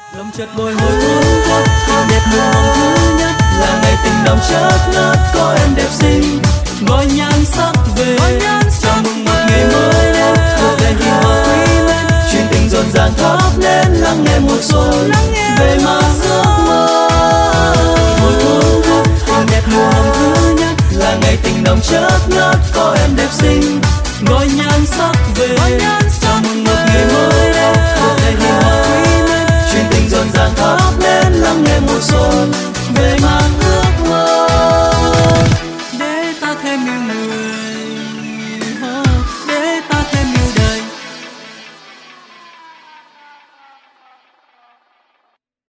lòng chợt bồi hồi cuốn cuốn, tình đẹp nụ hồng thứ nhất là ngày tình nồng chớt ngất có em đẹp xinh, gói nhan sắc về chào mừng một ngày mới đến, cuộc đời hình hoa quý lên, chuyện tình rộn ràng thắp lên, lắng nghe mùa xuân về mà ước mơ. Bồi cuốn cuốn, tình đẹp nụ hồng thứ nhất là ngày tình nồng chớt ngất có em đẹp xinh, gói nhan sắc về chào mừng một ngày mới đến, cuộc đời hình hoa quý lên, chuyện tình rộn ràng thắp lên, lắng nghe mùa xuân về mà ước